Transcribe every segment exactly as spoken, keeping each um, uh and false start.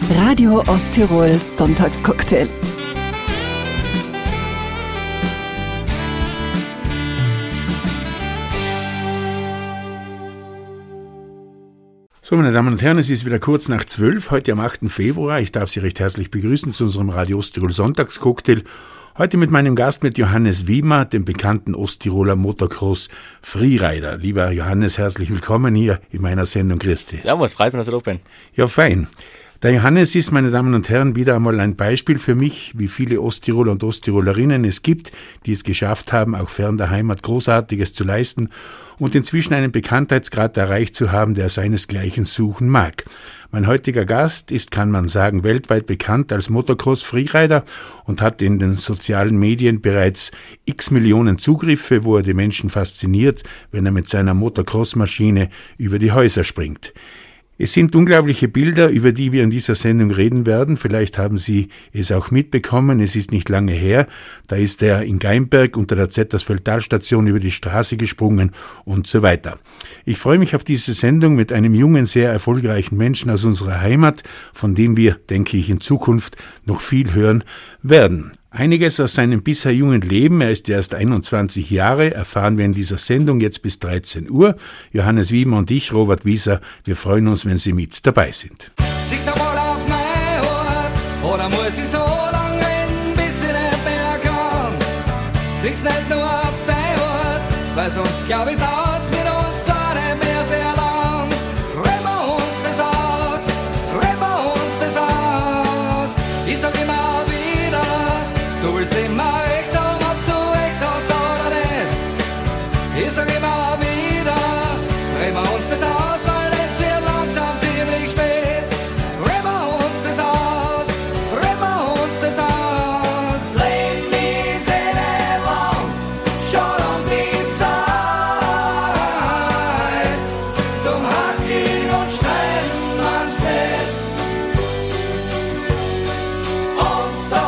Radio Osttirol Sonntagscocktail. So, meine Damen und Herren, es ist wieder kurz nach zwölf, heute am achten Februar. Ich darf Sie recht herzlich begrüßen zu unserem Radio Osttirol Sonntagscocktail. Heute mit meinem Gast, mit Johannes Wiemer, dem bekannten Osttiroler Motocross-Freerider. Lieber Johannes, herzlich willkommen hier in meiner Sendung. Grüß dich. Servus, freut mich, dass du da bin. Ja, fein. Der Johannes ist, meine Damen und Herren, wieder einmal ein Beispiel für mich, wie viele Osttiroler und Osttirolerinnen es gibt, die es geschafft haben, auch fern der Heimat Großartiges zu leisten und inzwischen einen Bekanntheitsgrad erreicht zu haben, der seinesgleichen suchen mag. Mein heutiger Gast ist, kann man sagen, weltweit bekannt als Motocross-Freerider und hat in den sozialen Medien bereits x Millionen Zugriffe, wo er die Menschen fasziniert, wenn er mit seiner Motocross-Maschine über die Häuser springt. Es sind unglaubliche Bilder, über die wir in dieser Sendung reden werden. Vielleicht haben Sie es auch mitbekommen, es ist nicht lange her. Da ist er in Geimberg unter der Zettersfeld-Talstation über die Straße gesprungen und so weiter. Ich freue mich auf diese Sendung mit einem jungen, sehr erfolgreichen Menschen aus unserer Heimat, von dem wir, denke ich, in Zukunft noch viel hören werden. Einiges aus seinem bisher jungen Leben, er ist erst einundzwanzig Jahre, erfahren wir in dieser Sendung jetzt bis dreizehn Uhr. Johannes Wiemer und ich, Robert Wieser, wir freuen uns, wenn Sie mit dabei sind. Sieh's einmal auf mein Ort, oder muss ich so lang reden, bis ich nicht mehr kann? Sieh's nicht nur auf dein Ort, weil sonst glaub ich dauert's mit uns auch nicht mehr sehr lang. Reden wir uns das aus, reden wir uns das aus. Ich sag immer du willst immer recht haben, ob du recht hast oder nicht. Ich sag immer wieder, drehen wir uns das aus, weil es wird langsam ziemlich spät. Drehen wir uns das aus, drehen wir uns das aus. Leben die Seele lang, schon um die Zeit. Zum Hacken und Streiten man's nicht. Und so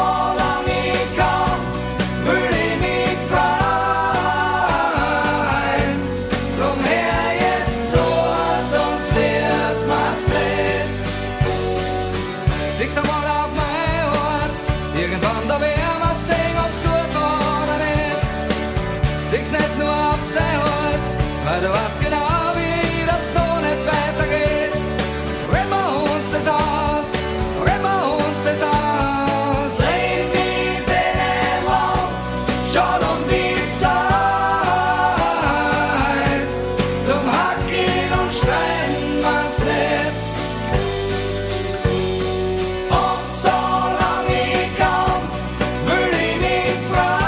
du weißt genau, wie das so nicht weitergeht. Reden wir uns das aus, reden wir uns das aus. Leben die Seele lang, schon um die Zeit. Zum Hacken und Streiten man's nicht. Und solange ich kann, will ich mich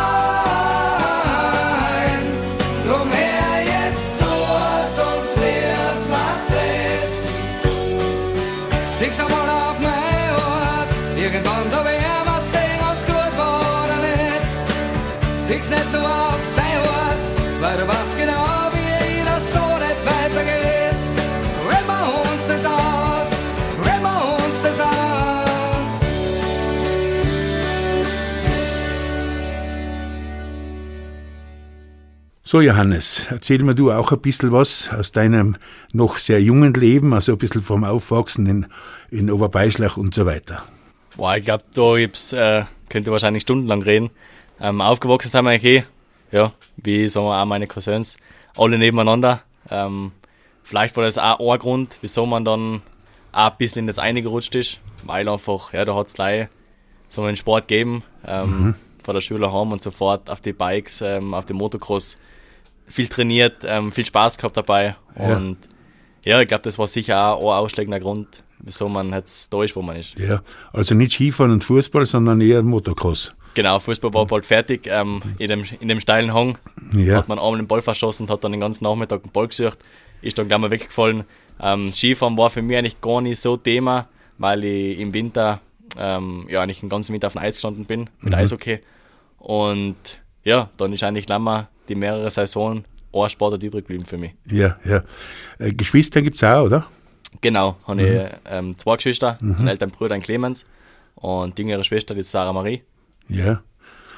freuen. Drum her jetzt sonst wird's was blöd. Sieh's einmal auf mein Ort, irgendwann da werden wir sehen, ob's gut war oder nicht. Sieh's nicht nur auf dein Ort, weil du weißt genau, wie das so nicht weitergeht. Reden wir uns das aus, reden wir uns das aus. So, Johannes, erzähl mir du auch ein bisschen was aus deinem noch sehr jungen Leben, also ein bisschen vom Aufwachsen in, in Oberbeischlach und so weiter. Boah, ich glaube, da gibt's, äh, könnte wahrscheinlich stundenlang reden. Ähm, aufgewachsen sind wir eigentlich eh, ja, wie sagen wir auch meine Cousins, alle nebeneinander. Ähm, vielleicht war das auch ein Grund, wieso man dann auch ein bisschen in das eine gerutscht ist, weil einfach, ja, da hat es gleich so einen Sport gegeben, ähm, mhm. von der Schule heim und sofort auf die Bikes, ähm, auf den Motocross viel trainiert, ähm, viel Spaß gehabt dabei und ja, ja ich glaube, das war sicher auch ein ausschlagender Grund, wieso man jetzt da ist, wo man ist. Ja, also nicht Skifahren und Fußball, sondern eher Motocross. Genau, Fußball war bald fertig, ähm, in, dem, in dem steilen Hang ja. Hat man einmal den Ball verschossen und hat dann den ganzen Nachmittag den Ball gesucht, ist dann gleich mal weggefallen. Ähm, Skifahren war für mich eigentlich gar nicht so Thema, weil ich im Winter ähm, ja eigentlich den ganzen Winter auf dem Eis gestanden bin, mit mhm. Eishockey und ja, dann ist eigentlich gleich mal die mehrere Saisonen ein Sport übrig geblieben für mich. Ja, ja. Äh, Geschwister gibt es auch, oder? Genau, habe mhm. ich ähm, zwei Geschwister, mhm. einen älteren Bruder, einen Clemens und die jüngere Schwester, die ist Sarah Marie. Ja.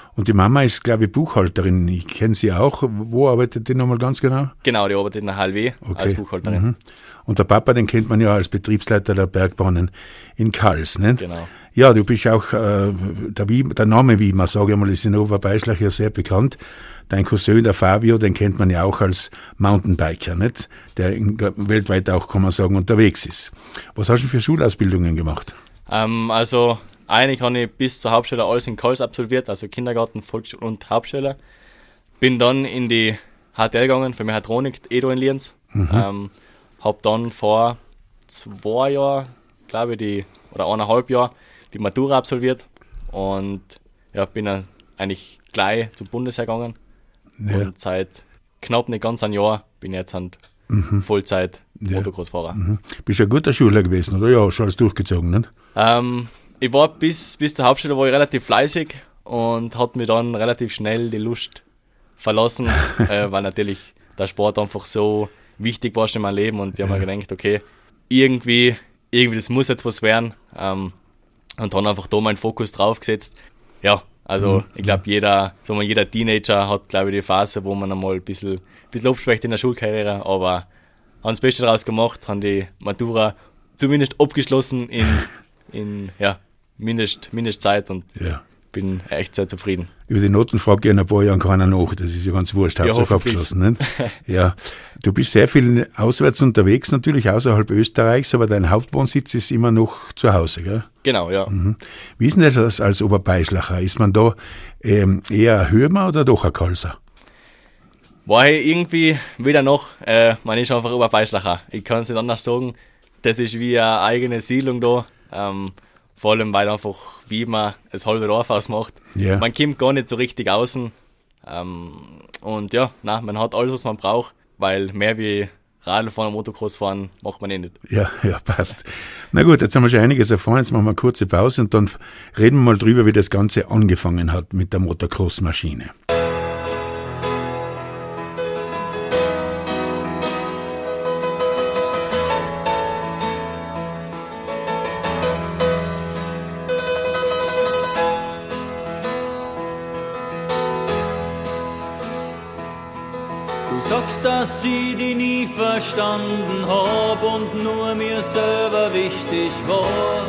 Und die Mama ist, glaube ich, Buchhalterin. Ich kenne sie auch. Wo arbeitet die nochmal ganz genau? Genau, die arbeitet in der H L W Okay. als Buchhalterin. Mhm. Und der Papa, den kennt man ja als Betriebsleiter der Bergbahnen in Kals. Ne? Genau. Ja, du bist auch, äh, der, Wiemer, der Name Wiemer, sage ich mal, ist in Oberbeislach ja sehr bekannt. Dein Cousin, der Fabio, den kennt man ja auch als Mountainbiker, nicht? Der in, weltweit auch, kann man sagen, unterwegs ist. Was hast du für Schulausbildungen gemacht? Ähm, also eigentlich habe ich bis zur Hauptschule alles in Kals absolviert, also Kindergarten, Volksschule und Hauptschule. Bin dann in die H T L gegangen für Mechatronik, Edo in Lienz. Mhm. Ähm, hab dann vor zwei Jahren, glaube ich, die, oder eineinhalb Jahren, die Matura absolviert und ja, bin dann eigentlich gleich zum Bundesheer gegangen. Ja. Und seit knapp nicht ganz ein Jahr bin ich jetzt an mhm. Vollzeit ja. Motocross-Fahrer. Mhm. Bist du ein guter Schüler gewesen, oder? Ja, schon alles durchgezogen, ne? Ähm, ich war bis, bis zur Hauptschule war ich relativ fleißig und hat mir dann relativ schnell die Lust verlassen, äh, weil natürlich der Sport einfach so wichtig war in meinem Leben und ich ja. habe mir gedacht, okay, irgendwie, irgendwie das muss jetzt was werden. Ähm, und dann einfach da meinen Fokus drauf gesetzt. Ja, also mhm. ich glaube, jeder, sagen wir, jeder Teenager hat, glaube ich, die Phase, wo man einmal ein bisschen, ein bisschen abschwächt in der Schulkarriere, aber haben das Beste daraus gemacht, haben die Matura zumindest abgeschlossen in, in ja, Mindest, Mindestzeit und ja. bin echt sehr zufrieden. Über die Noten fragt ja in ein paar Jahren keiner nach, das ist ja ganz wurscht, Hauptsache ja, abgeschlossen. Nicht? Ja. Du bist sehr viel auswärts unterwegs, natürlich außerhalb Österreichs, aber dein Hauptwohnsitz ist immer noch zu Hause, gell? Genau, ja. Mhm. Wie ist denn das als Oberbeislacher? Ist man da ähm, eher ein Hömer oder doch ein Kalser? War ich irgendwie wieder noch, äh, man ist einfach Oberbeislacher. Ich kann es nicht anders sagen, das ist wie eine eigene Siedlung da. Ähm, vor allem, weil einfach, wie man das halbe Dorf ausmacht. Yeah. Man kommt gar nicht so richtig außen. Ähm, und ja, na, man hat alles, was man braucht, weil mehr wie Radl fahren und Motocross fahren macht man eh nicht. Ja, ja, passt. Na gut, jetzt haben wir schon einiges erfahren, jetzt machen wir eine kurze Pause und dann reden wir mal drüber, wie das Ganze angefangen hat mit der Motocross-Maschine. Sagst, dass ich dich nie verstanden hab und nur mir selber wichtig war.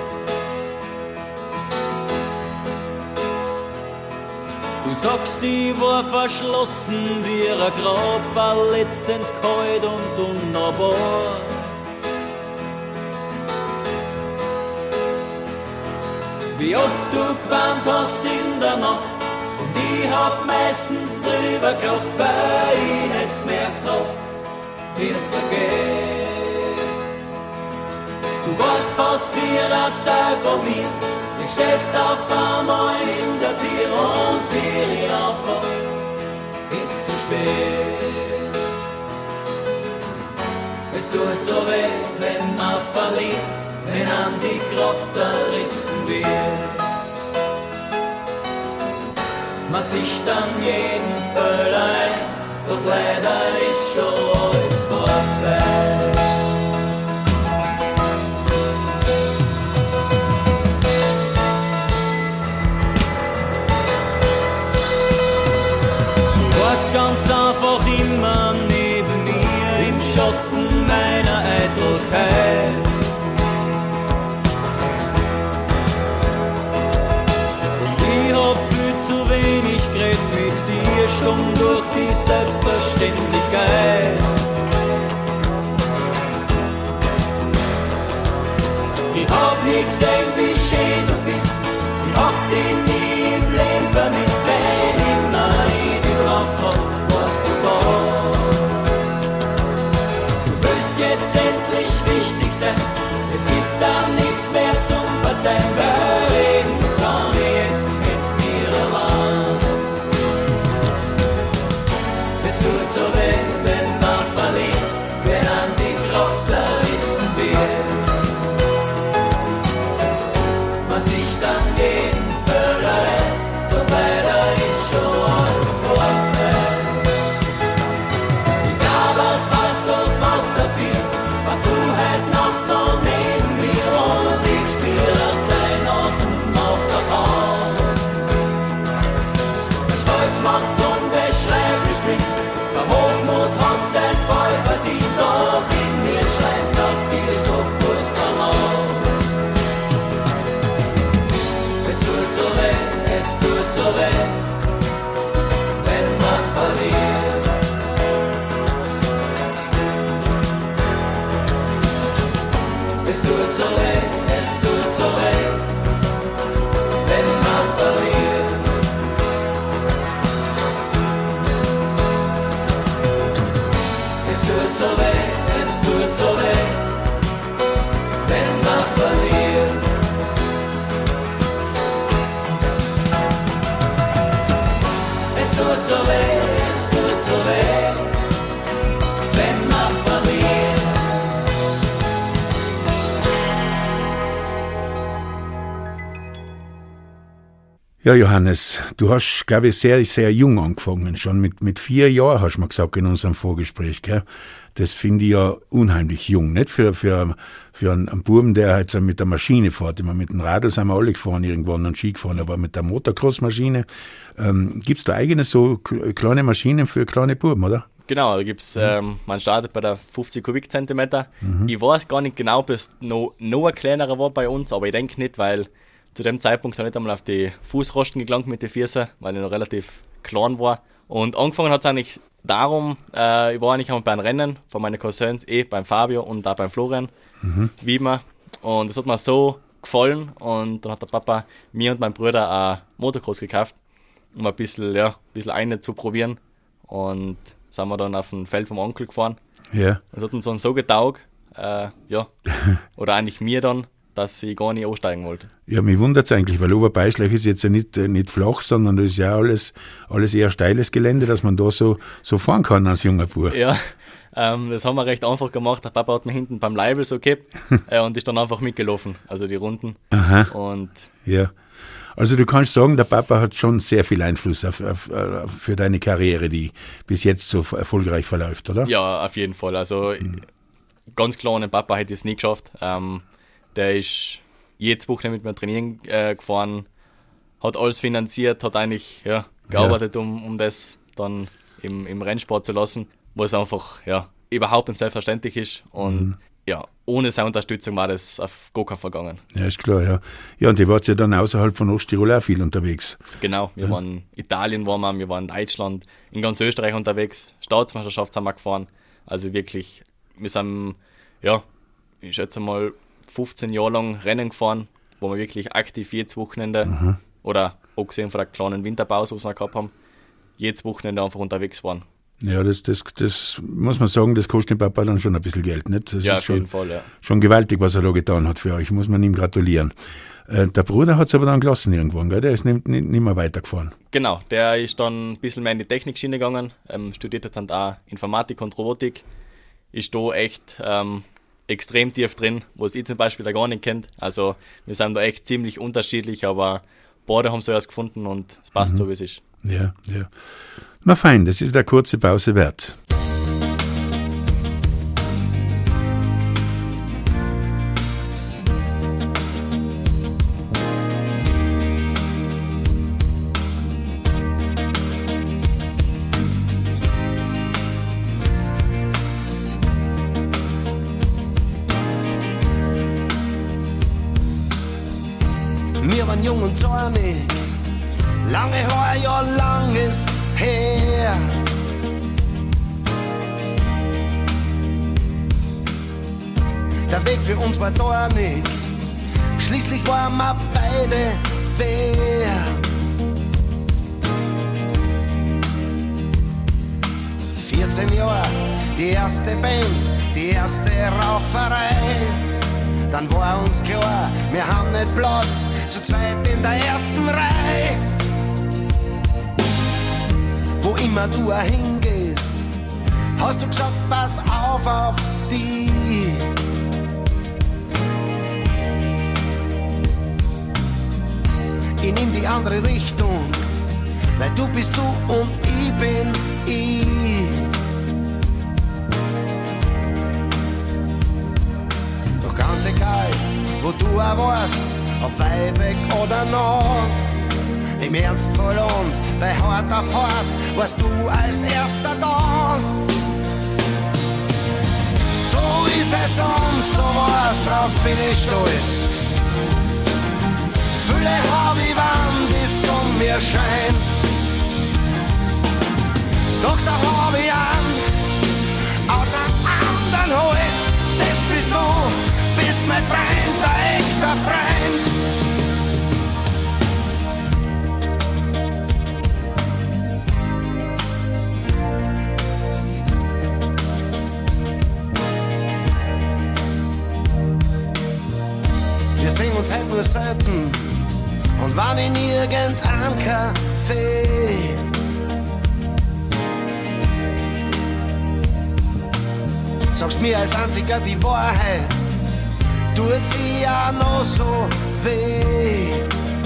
Du sagst, ich war verschlossen wie ein Grab, verletzend, kalt und unnahbar. Wie oft du gewarnt hast in der Nacht, und ich hab meistens drüber gelacht, weil ich nicht gemerkt hab, wie es da geht. Du warst fast wie ein Teil von mir, du stehst auf einmal in der Tür und wie ich aufwach, ist zu spät. Es tut so weh, wenn man verliert, wenn an die Kraft zerrissen wird. Man sich dann jeden Fall ein, doch leider ist schon alles vorbei. Du warst ganz einfach immer neben mir, im Schatten meiner Eitelkeit. Stumm durch die Selbstverständlichkeit. Ich hab nie gesehen, wie schön du bist. Ich hab dich nie im Leben vermisst. Wenn immer ich dich gebraucht hab, warst du da. Du willst jetzt endlich wichtig sein. Es gibt da nichts mehr zum Verzeihen. Weil reden kann ich jetzt mit mir allein. So wenn, wenn man verliert, wenn an die Kraft zerrissen wird, man sich dann jeden fördert, doch leider ist schon alles vorbei. Ich glaube, weiß Gott was dafür, was du heute Nacht noch neben mir und ich spüre dein Atem auf Es tut so weh, es tut so weh, wenn man verliert. Es tut so weh, es tut so weh, wenn man verliert. Es tut so weh, es tut so weh, wenn man verliert. Ja, Johannes, du hast, glaube ich, sehr, sehr jung angefangen. Schon mit, mit vier Jahren, hast du mal gesagt in unserem Vorgespräch, gell? Das finde ich ja unheimlich jung, nicht? Für, für, für einen, einen Buben, der halt so mit der Maschine fährt. Immer mit dem Radl sind wir alle gefahren irgendwann und Ski gefahren, aber mit der Motocross-Maschine. Ähm, gibt's da eigene so kleine Maschinen für kleine Buben, oder? Genau, da gibt's, ähm, man startet bei der fünfzig Kubikzentimeter. Mhm. Ich weiß gar nicht genau, ob es noch, noch ein kleinerer war bei uns, aber ich denke nicht, weil zu dem Zeitpunkt habe ich nicht einmal auf die Fußrosten gelangt mit den Füßen, weil ich noch relativ klein war. Und angefangen hat es eigentlich darum, äh, ich war eigentlich einmal beim Rennen von meinen Cousins, eh beim Fabio und auch beim Florian, mhm. Wiedmer. Und das hat mir so gefallen und dann hat der Papa mir und meinem Bruder ein Motocross gekauft, um ein bisschen, ja, ein bisschen eine zu probieren. Und sind wir dann auf dem Feld vom Onkel gefahren. Ja. Das hat uns dann so getaugt, äh, ja, oder eigentlich mir dann, dass ich gar nicht aussteigen wollte. Ja, mich wundert es eigentlich, weil Oberbeißlach ist jetzt ja nicht, nicht flach, sondern das ist ja alles, alles eher steiles Gelände, dass man da so, so fahren kann als junger Bub. Ja, ähm, das haben wir recht einfach gemacht. Der Papa hat mir hinten beim Leibel so gehabt äh, und ist dann einfach mitgelaufen, also die Runden. Aha. Und ja. Also du kannst sagen, der Papa hat schon sehr viel Einfluss auf, auf, auf, für deine Karriere, die bis jetzt so erfolgreich verläuft, oder? Ja, auf jeden Fall. Also hm. ganz klar, ohne Papa hätte ich es nie geschafft. Ähm, der ist jedes Wochenende mit mir trainieren äh, gefahren, hat alles finanziert, hat eigentlich ja, gearbeitet, ja. Um, um das dann im, im Rennsport zu lassen, was einfach ja, überhaupt nicht selbstverständlich ist. Und mhm. ja, ohne seine Unterstützung war das auf gar keinen vergangen. Ja, ist klar, ja. Ja, und ihr wart ja dann außerhalb von Osttirol auch viel unterwegs. Genau, wir ja. waren in Italien, waren wir, wir waren in Deutschland, in ganz Österreich unterwegs, Staatsmeisterschaft sind wir gefahren. Also wirklich, wir sind, ja, ich schätze mal, fünfzehn Jahre lang Rennen gefahren, wo wir wirklich aktiv jedes Wochenende, mhm. oder abgesehen von der kleinen Winterpause, was wir gehabt haben, jedes Wochenende einfach unterwegs waren. Ja, das, das, das muss man sagen, das kostet dem Papa dann schon ein bisschen Geld, nicht? Das ja, ist auf schon, jeden Fall, ja. Schon gewaltig, was er da getan hat für euch, muss man ihm gratulieren. Äh, der Bruder hat es aber dann gelassen irgendwann, gell? Der ist nicht, nicht, nicht mehr weitergefahren. Genau, der ist dann ein bisschen mehr in die Technikschiene gegangen, ähm, studiert jetzt auch Informatik und Robotik, ist da echt ähm, extrem tief drin, was ich zum Beispiel da gar nicht kennt. Also wir sind da echt ziemlich unterschiedlich, aber beide haben es erst gefunden und es passt mhm. so, wie es ist. Ja, ja. Na fein, das ist wieder eine kurze Pause wert. Wir waren jung und zornig, lange her, ja lang ist her. Der Weg für uns war dornig, schließlich waren wir beide wer. vierzehn Jahre, die erste Band, die erste Rauferei. Dann war uns klar, wir haben nicht Platz, zu zweit in der ersten Reihe. Wo immer du auch hingehst, hast du gesagt, pass auf auf die. Ich nehm die andere Richtung, weil du bist du und ich bin ich. Doch ganz egal, wo du auch warst, ob weit weg oder nah, im Ernstfall und bei Hart auf Hart warst du als erster da. So ist es und so war's, drauf bin ich stolz. Fülle hab ich, wann die Sonne mir scheint. Doch da hab ich an, aus einem anderen Holz. Das bist du, bist mein mein Freund, ein echter Freund. Wir sehen uns halt nur selten und waren in irgendeinem Café. Sagst mir als einziger die Wahrheit, tut sie ja noch so weh.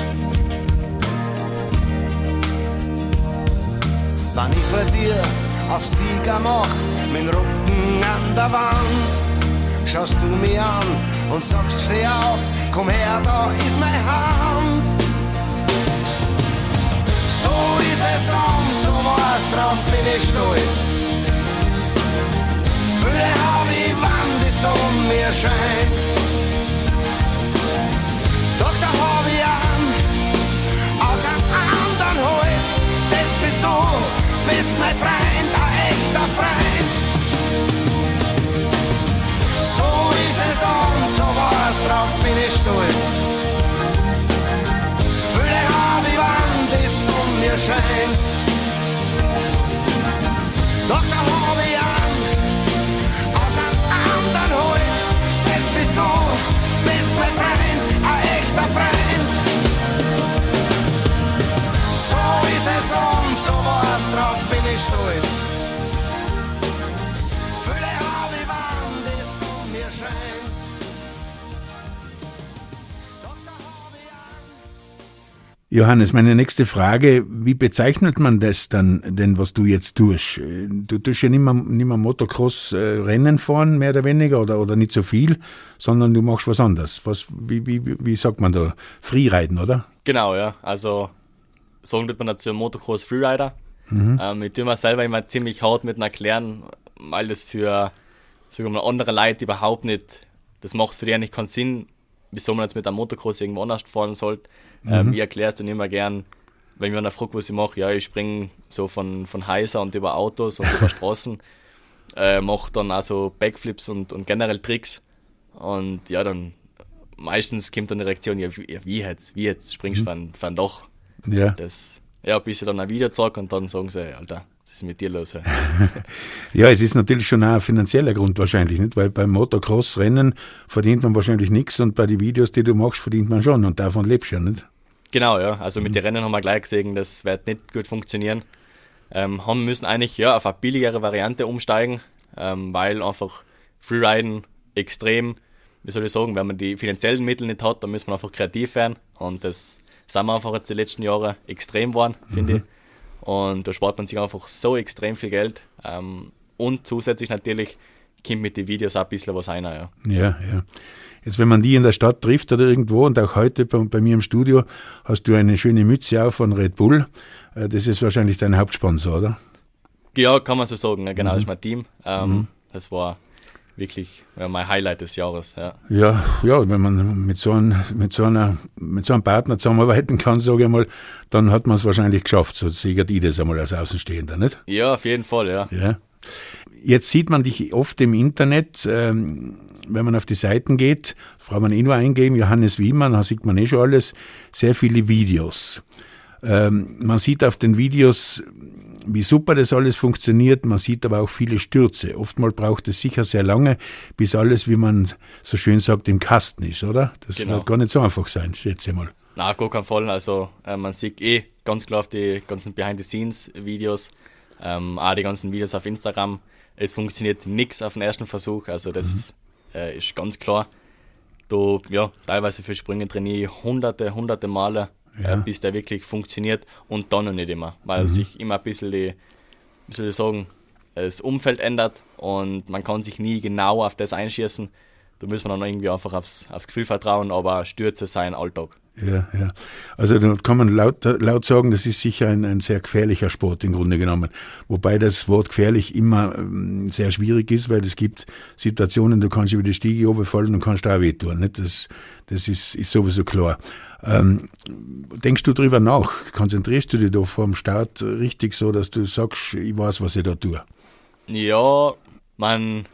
Wenn ich vor dir auf Sieger mach, mit dem Rücken an der Wand, schaust du mich an und sagst, steh auf, komm her, da ist meine Hand. So ist es und so war's, drauf bin ich stolz. Fülle hab ich, wann die Sonne mir scheint. Doch da hab ich an, aus einem anderen Holz. Das bist du, bist mein Freund, ein echter Freund. So ist es und so war's, drauf bin ich stolz. Fülle hab ich, wann die Sonne mir scheint. Doch da hab ich an, aus einem anderen Holz. Das bist du, bist mein Freund, ein echter Freund. So ist es und so war's, drauf bin ich stolz. Fülle hab ich, wann die Sonne mir scheint. Doch da hab ich an. Johannes, meine nächste Frage, wie bezeichnet man das dann, denn was du jetzt tust? Du tust ja nicht mehr, nicht mehr Motocross-Rennen fahren, mehr oder weniger, oder, oder nicht so viel, sondern du machst was anderes. Was, wie, wie, wie sagt man da? Freeriden, oder? Genau, ja. Also sagen tut man dazu Motocross Freerider. Mhm. Ähm, ich tue mir selber immer ziemlich hart mit erklären, weil das für sagen wir mal, andere Leute überhaupt nicht, das macht für die eigentlich keinen Sinn, wieso man jetzt mit einem Motocross irgendwo anders fahren sollte. Mhm. Ähm, ich erkläre es dann immer gern, wenn mir einer fragt, was ich mache, ja, ich springe so von, von Häusern und über Autos und über Straßen, äh, mache dann auch so Backflips und, und generell Tricks. Und ja, dann meistens kommt dann die Reaktion, ja, wie, wie jetzt, wie jetzt springst du mhm. von, von Dach. Ja. Das, ja, bis ich dann ein Video zeige und dann sagen sie, Alter, was ist mit dir los? Hey? Ja, es ist natürlich schon auch ein finanzieller Grund wahrscheinlich, nicht? Weil beim Motocross-Rennen verdient man wahrscheinlich nichts und bei den Videos, die du machst, verdient man schon und davon lebst du ja, nicht? Genau, ja. Also mit mhm. den Rennen haben wir gleich gesehen, das wird nicht gut funktionieren. Ähm, haben müssen eigentlich ja, auf eine billigere Variante umsteigen, ähm, weil einfach Freeriden extrem, wie soll ich sagen, wenn man die finanziellen Mittel nicht hat, dann muss man einfach kreativ werden und das sind wir einfach jetzt die letzten Jahre extrem geworden, finde mhm. ich. Und da spart man sich einfach so extrem viel Geld. Ähm, und zusätzlich natürlich kommt mit den Videos auch ein bisschen was rein. Ja. ja, ja. Jetzt, wenn man die in der Stadt trifft oder irgendwo und auch heute bei, bei mir im Studio, hast du eine schöne Mütze auf von Red Bull. Das ist wahrscheinlich dein Hauptsponsor, oder? Ja, kann man so sagen. Ja, genau, mhm. das ist mein Team. Ähm, mhm. Das war wirklich ja, mein Highlight des Jahres. Ja, ja, ja wenn man mit so, einem, mit, so einer, mit so einem Partner zusammenarbeiten kann, sage ich mal, dann hat man es wahrscheinlich geschafft. So sichert ich das einmal als Außenstehender, nicht? Ja, auf jeden Fall, ja. ja. Jetzt sieht man dich oft im Internet, ähm, wenn man auf die Seiten geht, braucht man eh nur eingeben, Johannes Wiemann, da sieht man eh schon alles, sehr viele Videos. Ähm, man sieht auf den Videos, wie super das alles funktioniert, man sieht aber auch viele Stürze. Oftmals braucht es sicher sehr lange, bis alles, wie man so schön sagt, im Kasten ist, oder? Das genau. wird gar nicht so einfach sein, schätze ich mal. Nein, auf gar keinen Fall. Also äh, man sieht eh ganz klar auf die ganzen Behind-the-Scenes-Videos, ähm, auch die ganzen Videos auf Instagram. Es funktioniert nichts auf den ersten Versuch, also das mhm. äh, ist ganz klar. Da, ja, teilweise für Sprünge trainiere ich hunderte, hunderte Male, ja. äh, bis der wirklich funktioniert und dann noch nicht immer, weil mhm. sich immer ein bisschen die, wie soll ich sagen, das Umfeld ändert und man kann sich nie genau auf das einschießen. Da muss man dann irgendwie einfach aufs, aufs Gefühl vertrauen, aber Stürze sein Alltag. Ja, ja. Also da kann man laut, laut sagen, das ist sicher ein, ein sehr gefährlicher Sport im Grunde genommen. Wobei das Wort gefährlich immer ähm, sehr schwierig ist, weil es gibt Situationen, du kannst über die Stiege runterfallen und kannst da auch wehtun. Nicht? Das, das ist, ist sowieso klar. Ähm, denkst du drüber nach? Konzentrierst du dich da vor dem Start richtig so, dass du sagst, ich weiß, was ich da tue? Ja, man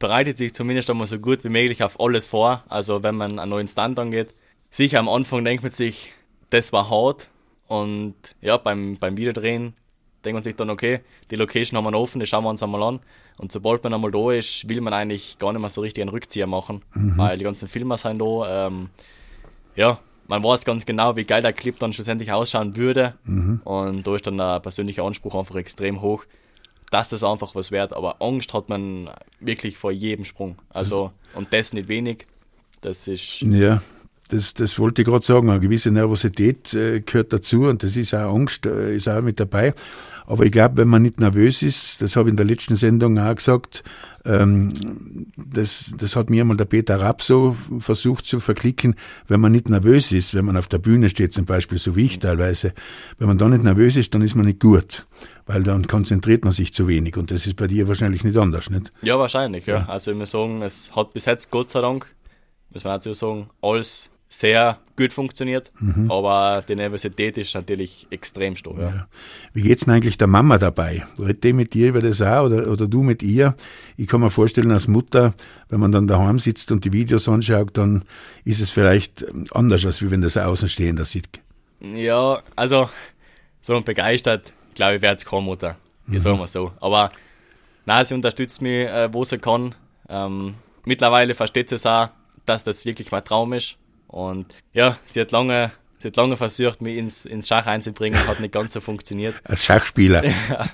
bereitet sich zumindest einmal so gut wie möglich auf alles vor. Also wenn man einen neuen Stunt angeht. Sicher am Anfang denkt man sich, das war hart. Und ja, beim, beim Videodrehen denkt man sich dann, okay, die Location haben wir noch offen, das schauen wir uns einmal an. Und sobald man einmal da ist, will man eigentlich gar nicht mehr so richtig einen Rückzieher machen, mhm. weil die ganzen Filme sind da. Ähm, ja, man weiß ganz genau, wie geil der Clip dann schlussendlich ausschauen würde. Mhm. Und da ist dann der persönliche Anspruch einfach extrem hoch, dass das einfach was wert. Aber Angst hat man wirklich vor jedem Sprung. Also, und das nicht wenig. Das ist... Ja. Das, das wollte ich gerade sagen, eine gewisse Nervosität äh, gehört dazu und das ist auch Angst, äh, ist auch mit dabei. Aber ich glaube, wenn man nicht nervös ist, das habe ich in der letzten Sendung auch gesagt, ähm, das, das hat mir mal der Peter Rapp so versucht zu verklicken, wenn man nicht nervös ist, wenn man auf der Bühne steht zum Beispiel, so wie ich teilweise, wenn man da nicht nervös ist, dann ist man nicht gut, weil dann konzentriert man sich zu wenig und das ist bei dir wahrscheinlich nicht anders, nicht? Ja, wahrscheinlich, ja. ja. Also ich muss sagen, es hat bis jetzt, Gott sei Dank, muss man dazu sagen, alles sehr gut funktioniert, mhm. aber die Nervosität ist natürlich extrem stark. Ja. Ja. Wie geht's denn eigentlich der Mama dabei? Redet die mit dir über das auch oder, oder du mit ihr? Ich kann mir vorstellen, als Mutter, wenn man dann daheim sitzt und die Videos anschaut, dann ist es vielleicht anders, als wenn das ein Außenstehender sieht. Ja, also so begeistert, glaube ich, wäre jetzt keine Mutter. Ich mhm. sage mal so. Aber nein, sie unterstützt mich, äh, wo sie kann. Ähm, mittlerweile versteht sie es auch, dass das wirklich mein Traum ist. Und ja, sie hat lange, sie hat lange versucht, mich ins, ins Schach einzubringen, hat nicht ganz so funktioniert. Als Schachspieler. Ja.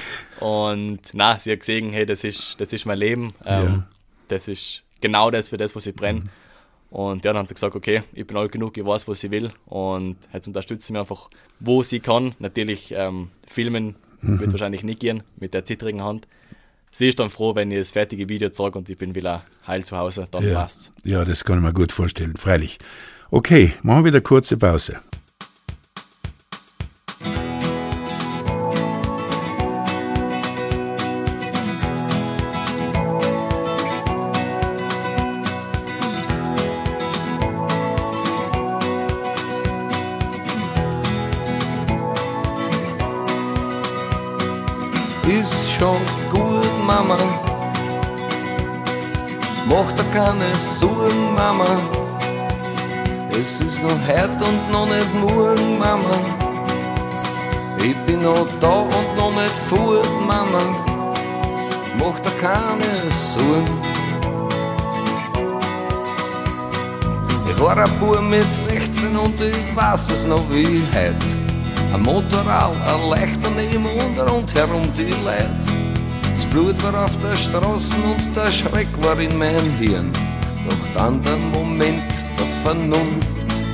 Und na, sie hat gesehen, hey, das ist, das ist mein Leben. Ähm, ja. Das ist genau das für das, was ich brenne. Mhm. Und ja, dann hat sie gesagt, okay, ich bin alt genug, ich weiß, was sie will. Und jetzt unterstützt sie mich einfach, wo sie kann. Natürlich ähm, filmen mhm. wird wahrscheinlich nicht gehen mit der zittrigen Hand. Sie ist dann froh, wenn ich das fertige Video zeige und ich bin wieder heil zu Hause, dann ja. passt's. Ja, das kann ich mir gut vorstellen, freilich. Okay, machen wir wieder eine kurze Pause. Ist schon gut, Mama, mach dir keine Sorgen, Mama. Es ist noch heute und noch nicht morgen, Mama. Ich bin noch da und noch nicht fort, Mama. Mach dir keine Sorgen. Ich war ein Bub mit sechzehn und ich weiß es noch wie heute. Ein Motorrad, ein leichter neben und rundherum die Leute. Das Blut war auf der Straße und der Schreck war in mein Hirn. Doch dann der Moment der Vernunft,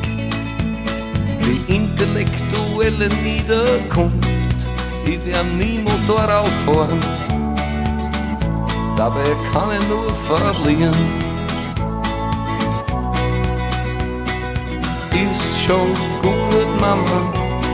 die intellektuelle Niederkunft. Ich werde nie Motorrad fahren, dabei kann ich nur verlieren. Ist schon gut, Mama,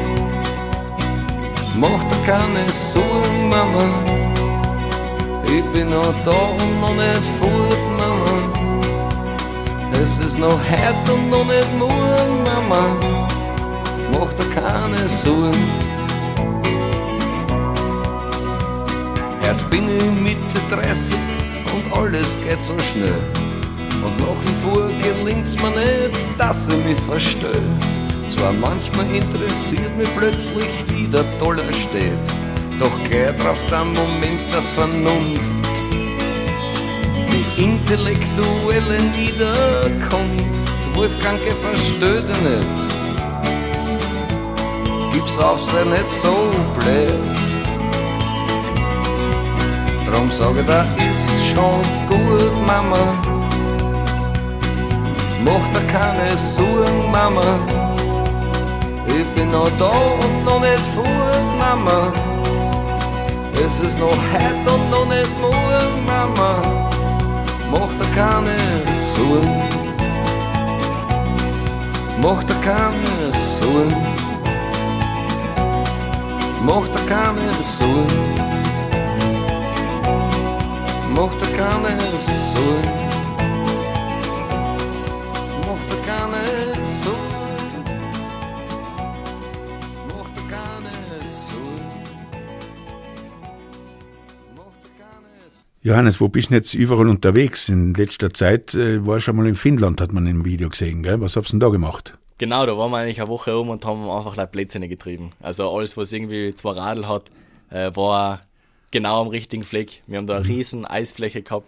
mach dir keine Sorgen, Mama. Ich bin noch da und noch nicht fort, Mama. Es ist noch heute und noch nicht morgen, Mama. Mach dir keine Sorgen. Heute bin ich Mitte dreißig und alles geht so schnell. Und nach wie vor gelingt's mir nicht, dass ich mich verstell. Zwar manchmal interessiert mich plötzlich, wie der Dollar steht, doch gleich drauf der Moment der Vernunft, die intellektuelle Niederkunft. Wolfgang, ich versteh dich nicht, gib's auf, sei nicht so blöd. Drum sag ich, da ist schon gut, Mama, mach dir keine Sorgen, Mama. Ich bin noch da und noch nicht fort, Mama. Es ist noch heute und noch nicht morgen, Mama. Mach dir keine Sorgen. Mach dir keine Sorgen. Mach dir keine Sorgen. Mach dir keine Sorgen. Mach dir keine Sorgen. Johannes, wo bist du jetzt überall unterwegs? In letzter Zeit äh, war schon mal in Finnland, hat man im Video gesehen, gell? Was habt ihr denn da gemacht? Genau, da waren wir eigentlich eine Woche um und haben einfach like Blödsinn getrieben. Also alles, was irgendwie zwei Radl hat, äh, war genau am richtigen Fleck. Wir haben da eine riesen Eisfläche gehabt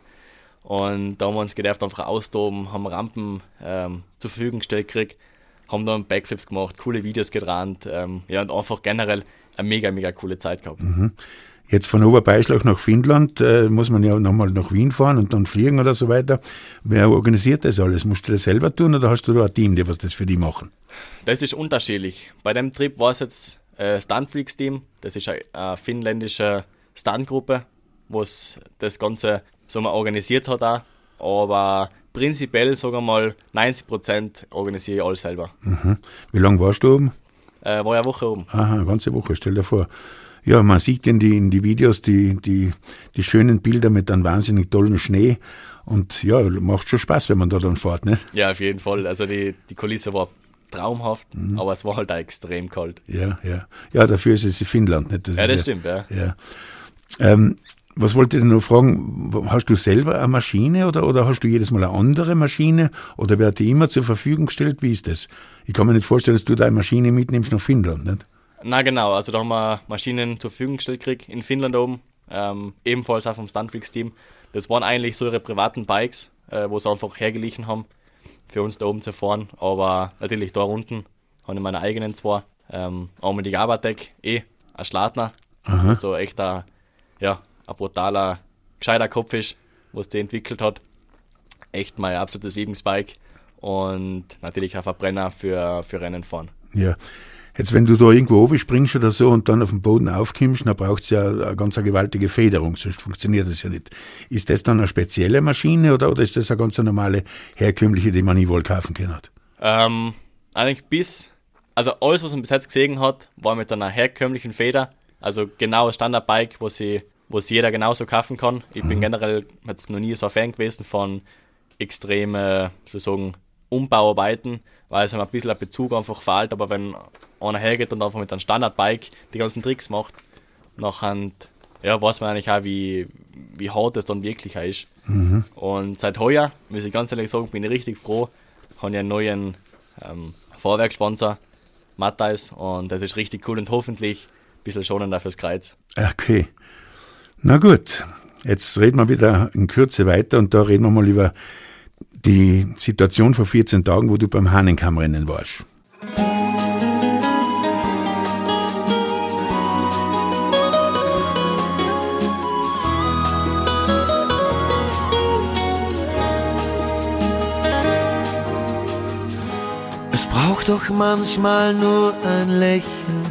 und da haben wir uns gedacht, einfach austoben, haben Rampen ähm, zur Verfügung gestellt gekriegt, haben dann Backflips gemacht, coole Videos gedreht, ähm, ja, und einfach generell eine mega, mega coole Zeit gehabt. Mhm. Jetzt von Oberbeischlach nach Finnland äh, muss man ja nochmal nach Wien fahren und dann fliegen oder so weiter. Wer organisiert das alles? Musst du das selber tun oder hast du da ein Team, die was das für dich machen? Das ist unterschiedlich. Bei dem Trip war es jetzt äh, Stuntfreaks Team. Das ist eine, eine finnländische Stuntgruppe, was das Ganze so mal organisiert hat auch. Aber prinzipiell, sagen wir mal, neunzig Prozent organisiere ich alles selber. Mhm. Wie lange warst du oben? Äh, war ja eine Woche oben. Aha, eine ganze Woche, stell dir vor. Ja, man sieht in die, in die Videos die, die, die schönen Bilder mit einem wahnsinnig tollen Schnee. Und ja, macht schon Spaß, wenn man da dann fährt, ne? Ja, auf jeden Fall. Also die, die Kulisse war traumhaft, mhm. aber es war halt auch extrem kalt. Ja, ja. Ja, dafür ist es Finnland, nicht? Das ja, das ja, stimmt, ja. ja. Ähm, was wollte ich denn noch fragen? Hast du selber eine Maschine oder, oder hast du jedes Mal eine andere Maschine? Oder wird die immer zur Verfügung gestellt? Wie ist das? Ich kann mir nicht vorstellen, dass du deine Maschine mitnimmst nach Finnland, nicht? Na genau, also da haben wir Maschinen zur Verfügung gestellt gekriegt in Finnland oben, ähm, ebenfalls auch vom Stuntfreaks-Team. Das waren eigentlich so ihre privaten Bikes, äh, wo sie einfach hergeliehen haben, für uns da oben zu fahren. Aber natürlich da unten habe ich meine eigenen zwei. Ähm, einmal die Gabatec, eh, ein Schladner, was da echt ein, ja, ein brutaler, gescheiter Kopf ist, was die entwickelt hat. Echt mein absolutes Lieblingsbike und natürlich ein Verbrenner für, für Rennen fahren. Ja. Jetzt, wenn du da irgendwo oben springst oder so und dann auf den Boden aufkommst, dann braucht es ja eine ganz eine gewaltige Federung, sonst funktioniert das ja nicht. Ist das dann eine spezielle Maschine oder, oder ist das eine ganz normale, herkömmliche, die man nie wohl kaufen kann? Ähm, eigentlich bis, also alles, was man bis jetzt gesehen hat, war mit einer herkömmlichen Feder, also genau ein Standardbike, was sie, was jeder genauso kaufen kann. Ich mhm. bin generell jetzt noch nie so ein Fan gewesen von extreme, sozusagen, Umbauarbeiten, weil es ein bisschen ein Bezug einfach fehlt, aber wenn einer hergeht und einfach mit einem Standardbike die ganzen Tricks macht, nachher ja, weiß man eigentlich auch, wie, wie hart es dann wirklich ist. Mhm. Und seit heuer, muss ich ganz ehrlich sagen, bin ich richtig froh, habe ich einen neuen ähm, Fahrwerksponsor, Matthijs, und das ist richtig cool und hoffentlich ein bisschen schonender fürs Kreuz. Okay, na gut, jetzt reden wir wieder in Kürze weiter und da reden wir mal über die Situation vor vierzehn Tagen, wo du beim Hahnenkammrennen warst. Es braucht doch manchmal nur ein Lächeln,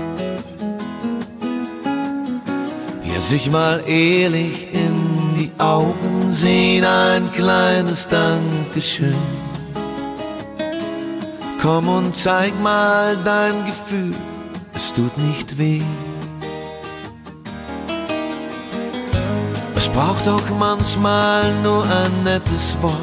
ja, sich mal ehrlich in die Augen sehen, ein kleines Dankeschön. Komm und zeig mal dein Gefühl, es tut nicht weh. Es braucht doch manchmal nur ein nettes Wort,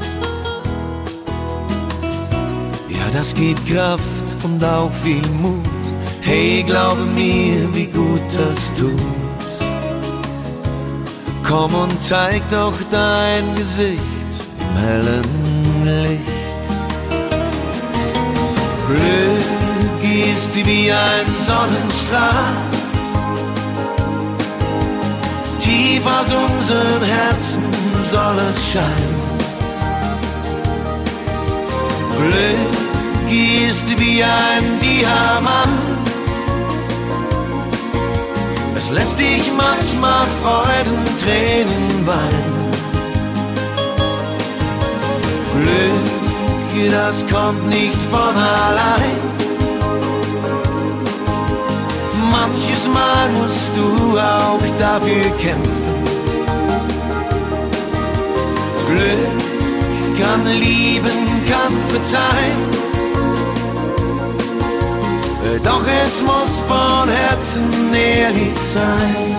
ja, das gibt Kraft und auch viel Mut. Hey, glaube mir, wie gut das tut. Komm und zeig doch dein Gesicht im hellen Licht. Glück ist wie ein Sonnenstrahl, tief aus unseren Herzen soll es scheinen. Glück ist wie ein Diamant, es lässt dich manchmal Freudentränen weinen. Glück, das kommt nicht von allein. Manches Mal musst du auch dafür kämpfen. Glück kann lieben, kann verzeihen. Doch es muss von Herzen ehrlich sein.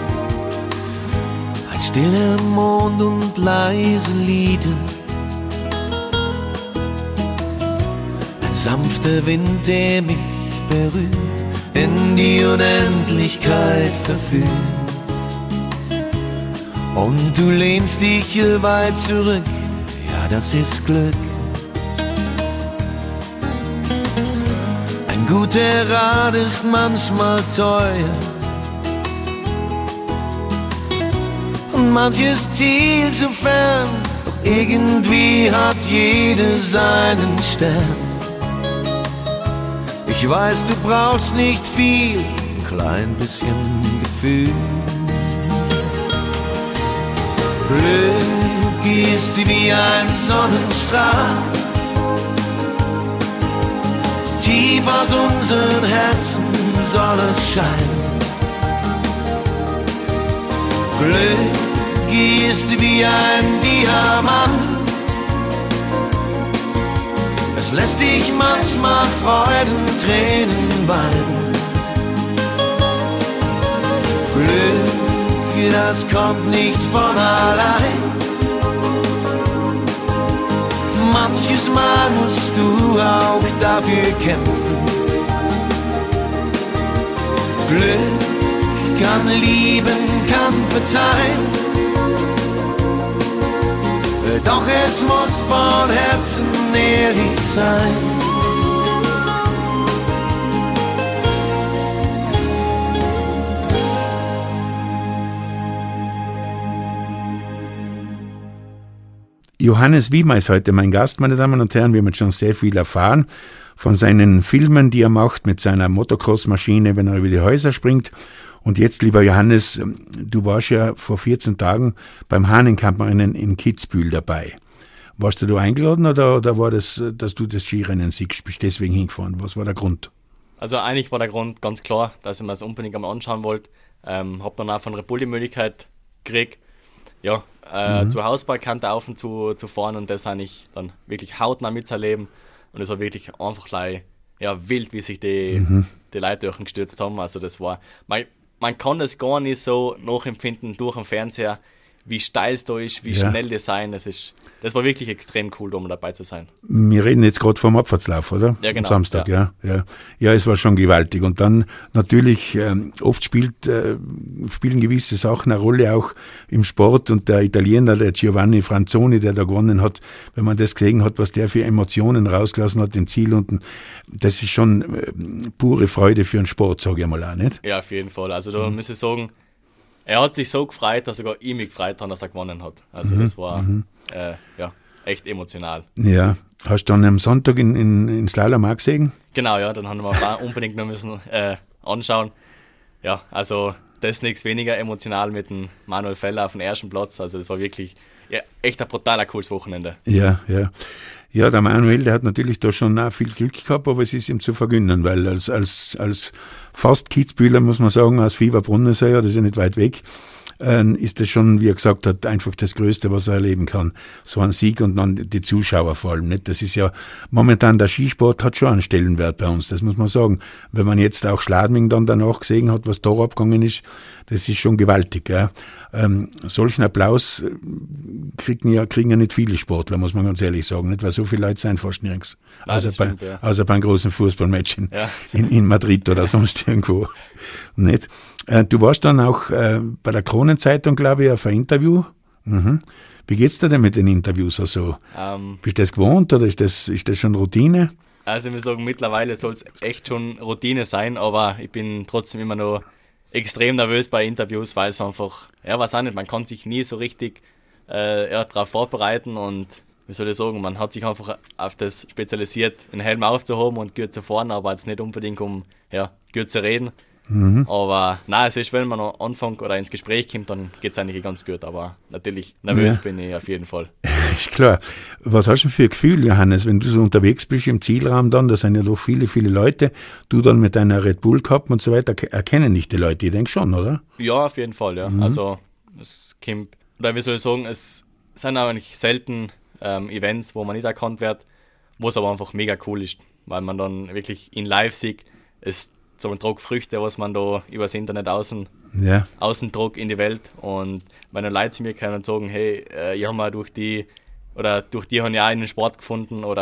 Ein stiller Mond und leise Lieder sanfter Wind, der mich berührt, in die Unendlichkeit verführt. Und du lehnst dich hier weit zurück, ja, das ist Glück. Ein guter Rat ist manchmal teuer und manches Ziel so fern, doch irgendwie hat jeder seinen Stern. Ich weiß, du brauchst nicht viel, ein klein bisschen Gefühl. Glück ist wie ein Sonnenstrahl, tief aus unseren Herzen soll es scheinen. Glück ist wie ein Diamant, es lässt dich manchmal Freudentränen weinen. Glück, das kommt nicht von allein. Manches Mal musst du auch dafür kämpfen. Glück kann lieben, kann verzeihen, doch es muss von Herzen ehrlich sein. Johannes Wiemer ist heute mein Gast, meine Damen und Herren. Wir haben jetzt schon sehr viel erfahren von seinen Filmen, die er macht mit seiner Motocross-Maschine, wenn er über die Häuser springt. Und jetzt, lieber Johannes, du warst ja vor vierzehn Tagen beim Hahnenkampfrennen in Kitzbühel dabei. Warst du da eingeladen oder, oder war das, dass du das Skirennen siehst, bist deswegen hingefahren? Was war der Grund? Also eigentlich war der Grund ganz klar, dass ich mir das unbedingt einmal anschauen wollte. Ähm, hab dann auch von Red Bull die Möglichkeit gekriegt, ja, äh, mhm. zur Hausballkante auf und zu, zu fahren und das eigentlich dann wirklich hautnah mitzuerleben. Und es war wirklich einfach like, ja, wild, wie sich die, mhm. die Leute durchgestürzt haben. Also das war, man, man kann das gar nicht so nachempfinden durch den Fernseher, wie steil es da ist, wie ja. schnell das sein. Das ist, das war wirklich extrem cool, da mal dabei zu sein. Wir reden jetzt gerade vom Abfahrtslauf, oder? Ja, genau. Am Samstag, ja. ja, ja. Ja, es war schon gewaltig. Und dann natürlich, ähm, oft spielt, äh, spielen gewisse Sachen eine Rolle auch im Sport. Und der Italiener, der Giovanni Franzoni, der da gewonnen hat, wenn man das gesehen hat, was der für Emotionen rausgelassen hat im Ziel unten, das ist schon äh, pure Freude für den Sport, sage ich mal auch, nicht? Ja, auf jeden Fall. Also da mhm. muss ich sagen, er hat sich so gefreut, dass sogar ich mich gefreut habe, dass er gewonnen hat. Also mhm. das war mhm. äh, ja, echt emotional. Ja, hast du dann am Sonntag in, in, in Slalom auch gesehen? Genau, ja, dann haben wir auch unbedingt noch müssen äh, anschauen. Ja, also das ist nichts weniger emotional mit dem Manuel Feller auf dem ersten Platz. Also das war wirklich ja, echt ein brutal cooles Wochenende. Ja, ja. Ja, der Manuel, der hat natürlich da schon auch viel Glück gehabt, aber es ist ihm zu vergönnen, weil als, als, als fast Kitzbühler, muss man sagen, aus Fieberbrunn ist er ja, das ist ja nicht weit weg, äh, ist das schon, wie er gesagt hat, einfach das Größte, was er erleben kann. So ein Sieg und dann die Zuschauer vor allem, nicht? Das ist ja, momentan der Skisport hat schon einen Stellenwert bei uns, das muss man sagen. Wenn man jetzt auch Schladming dann danach gesehen hat, was da abgegangen ist, das ist schon gewaltig, ja. Ähm, solchen Applaus kriegen ja, kriegen ja nicht viele Sportler, muss man ganz ehrlich sagen, nicht? Weil so viele Leute sind fast nirgends. Nein, außer, bei, stimmt, ja. außer bei einem großen Fußballmatch in, ja. in, in Madrid oder sonst irgendwo. Nicht? Äh, du warst dann auch äh, bei der Kronenzeitung, glaube ich, auf ein Interview. Mhm. Wie geht's dir denn mit den Interviews? Also, ähm, bist du das gewohnt oder ist das, ist das schon Routine? Also wir sagen, mittlerweile soll es echt schon Routine sein, aber ich bin trotzdem immer noch extrem nervös bei Interviews, weil es einfach, ja, weiß auch nicht, man kann sich nie so richtig äh, ja, darauf vorbereiten und wie soll ich sagen, man hat sich einfach auf das spezialisiert, einen Helm aufzuhaben und gut zu fahren, aber jetzt nicht unbedingt um ja, gut zu reden. Mhm. Aber nein, es ist, wenn man noch anfängt oder ins Gespräch kommt, dann geht es eigentlich ganz gut, aber natürlich nervös ja. bin ich auf jeden Fall. Ist klar. Was hast du für ein Gefühl, Johannes, wenn du so unterwegs bist im Zielraum dann, da sind ja doch viele, viele Leute, du dann mit deiner Red Bull Cup und so weiter, erkennen dich die Leute, ich denke schon, oder? Ja, auf jeden Fall, ja. Mhm. Also es kommt, oder wie soll ich sagen, es sind eigentlich selten ähm, Events, wo man nicht erkannt wird, wo es aber einfach mega cool ist, weil man dann wirklich in live sieht, es so ein Druck Früchte, was man da übers Internet außen, ja. Außendruck in die Welt. Und wenn Leute zu mir kommen und sagen, hey, äh, ich habe mal durch die, oder durch die habe ich auch einen Sport gefunden, oder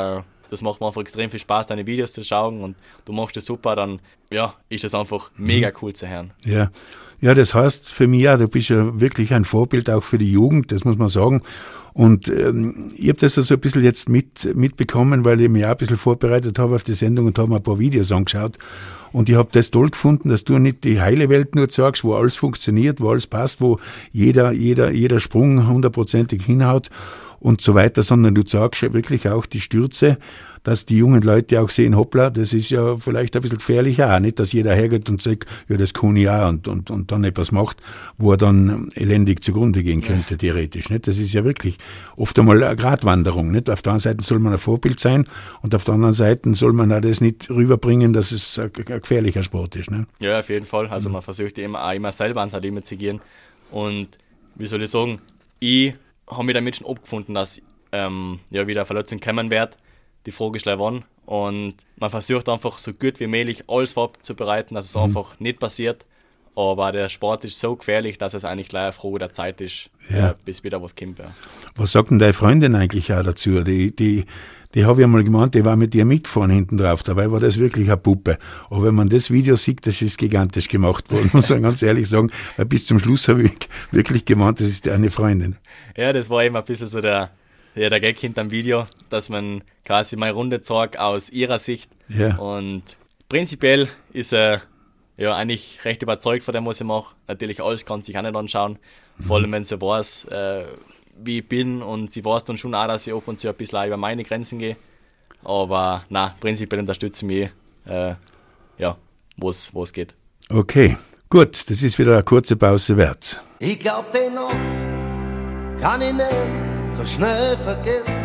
das macht mir einfach extrem viel Spaß, deine Videos zu schauen und du machst das super, dann ja, ist das einfach mega cool zu hören. Ja. Ja, das heißt für mich ja, du bist ja wirklich ein Vorbild auch für die Jugend, das muss man sagen. Und ähm, ich habe das also ein bisschen jetzt mit mitbekommen, weil ich mich auch ein bisschen vorbereitet habe auf die Sendung und habe mir ein paar Videos angeschaut. Und ich habe das toll gefunden, dass du nicht die heile Welt nur zeigst, wo alles funktioniert, wo alles passt, wo jeder, jeder, jeder Sprung hundertprozentig hinhaut und so weiter, sondern du zeigst ja wirklich auch die Stürze, dass die jungen Leute auch sehen, hoppla, das ist ja vielleicht ein bisschen gefährlicher auch, nicht, dass jeder hergeht und sagt, ja, das kann ich auch und, und, und dann etwas macht, wo er dann elendig zugrunde gehen könnte, ja. Theoretisch, nicht? Das ist ja wirklich oft einmal eine Gratwanderung, nicht? Auf der einen Seite soll man ein Vorbild sein und auf der anderen Seite soll man auch das nicht rüberbringen, dass es ein, ein gefährlicher Sport ist, ne? Ja, auf jeden Fall. Also man versucht immer auch immer selber ans Limit zu gehen und wie soll ich sagen, ich habe mich damit schon abgefunden, dass ähm, ja wieder eine Verletzung kommen wird. Die Frage ist gleich wann. Und man versucht einfach so gut wie möglich alles vorzubereiten, dass es mhm. einfach nicht passiert. Aber der Sport ist so gefährlich, dass es eigentlich gleich eine Frage der Zeit ist, ja. äh, bis wieder was kommt. Ja. Was sagt denn deine Freundin eigentlich auch dazu? Die, die, die habe ich einmal gemeint, die war mit dir mitgefahren hinten drauf. Dabei war das wirklich eine Puppe. Aber wenn man das Video sieht, das ist gigantisch gemacht worden, muss man ganz ehrlich sagen. Weil bis zum Schluss habe ich wirklich gemeint, das ist eine Freundin. Ja, das war eben ein bisschen so der... Ja, der Gag hinter dem Video, dass man quasi meine Runde zeigt aus ihrer Sicht. Ja. Und prinzipiell ist er ja eigentlich recht überzeugt von dem, was ich mache. Natürlich alles kann sich auch nicht anschauen. Mhm. Vor allem, wenn sie weiß, äh, wie ich bin und sie weiß dann schon auch, dass ich ab und zu ein bisschen über meine Grenzen gehe. Aber nein, prinzipiell unterstütze ich mich, äh, ja, wo es geht. Okay, gut, das ist wieder eine kurze Pause wert. Ich glaub, die Nacht kann ich nicht so schnell vergessen.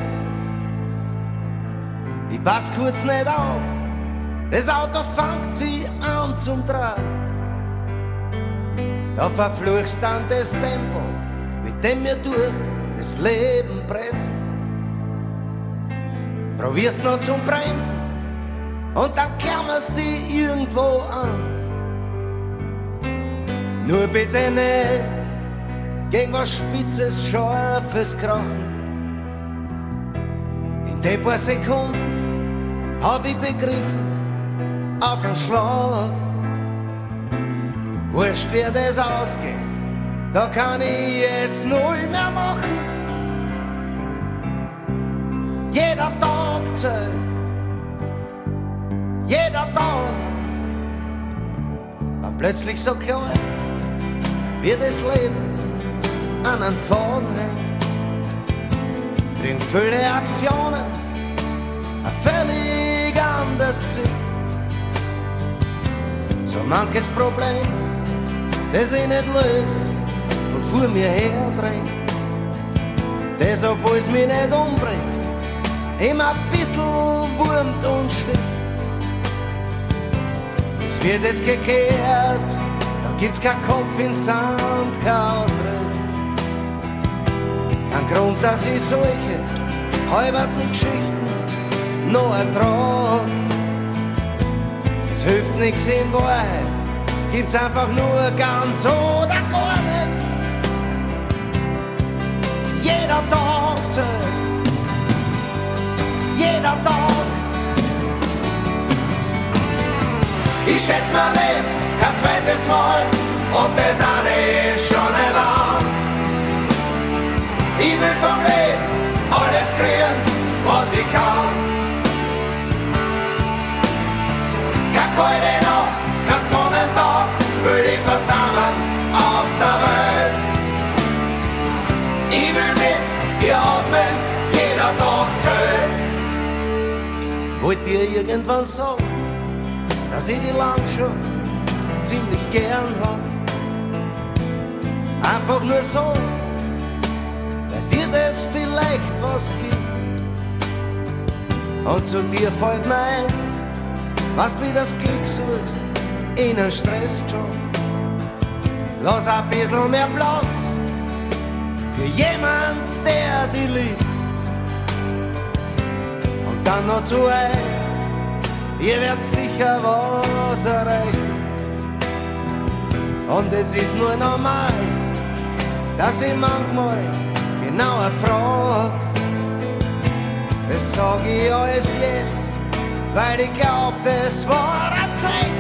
Ich pass kurz nicht auf, das Auto fängt sich an zum Drehen. Da verfluchst dann das Tempo, mit dem wir durch das Leben pressen. Probierst noch zum Bremsen und dann klammerst dich irgendwo an. Nur bitte nicht gegen was Spitzes, Scharfes krachen. In den paar Sekunden hab ich begriffen, auf einen Schlag. Wurscht wie das ausgeht, da kann ich jetzt null mehr machen. Jeder Tag zählt, jeder Tag. Wenn plötzlich so klar ist, wie das Leben an einen Faden hängt, kriegen viele Aktionen ein völlig anderes Gesicht. So manches Problem, das ich nicht löse und vor mir herdreht, das, obwohl es mich nicht umbringt, immer ein bisschen wurmt und sticht. Es wird jetzt gekehrt, da gibt's kein Kopf in Sand, kein Ausrede. Kein Grund, dass ich solche halberten Geschichten noch ertrag. Es hilft nix in Wahrheit, gibt's einfach nur ganz oder gar nicht. Jeder Tag zählt, jeder Tag. Ich schätz mein Leben kein zweites Mal und das eine ist schon lang. Ich will vom Leben alles kriegen, was ich kann. Keine kalte Nacht, kein Sonnentag, will ich versammeln auf der Welt. Ich will mit ihr atmen, jeder Tag zählt. Wollt ihr irgendwann sagen, dass ich die lang schon ziemlich gern hab? Einfach nur so, dir das vielleicht was gibt. Und zu dir fällt mir ein, was wie das Glück suchst, in einen Stressjob. Lass ein bisschen mehr Platz für jemand, der dich liebt. Und dann noch zu euch, ihr werdet sicher was erreichen. Und es ist nur normal, dass ich manchmal genauer frag, Das sag ich alles jetzt, weil ich glaub, das war eine Zeit.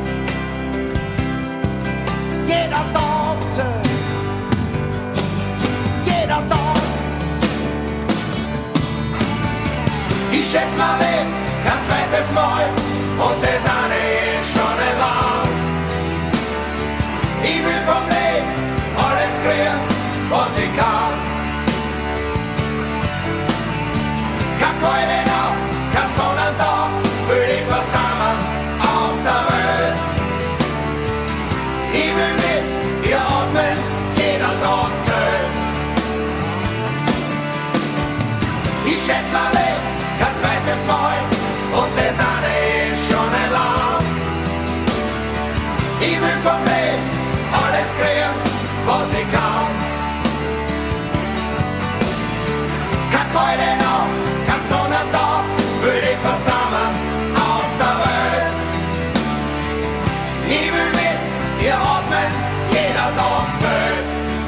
Jeder Tag zählt, jeder Tag. Ich schätz mein Leben kein zweites Mal und das eine ist schon nicht lang. Ich will vom Leben alles kriegen, was ich kann. Kein kalte Nacht, kein Sonnentag, will ich versammeln auf der Welt. Ich will mit ihr atmen, jeder Tag zählt. Ich schätz mein Leben kein zweites Mal und das eine ist schon nicht lang. Ich will vom Leben alles kriegen, was ich kann. Kein kalte Nacht, kein Sonnentag, will ich versammeln auf der Welt. Ich will mit ihr atmen, jeder Tag zählt.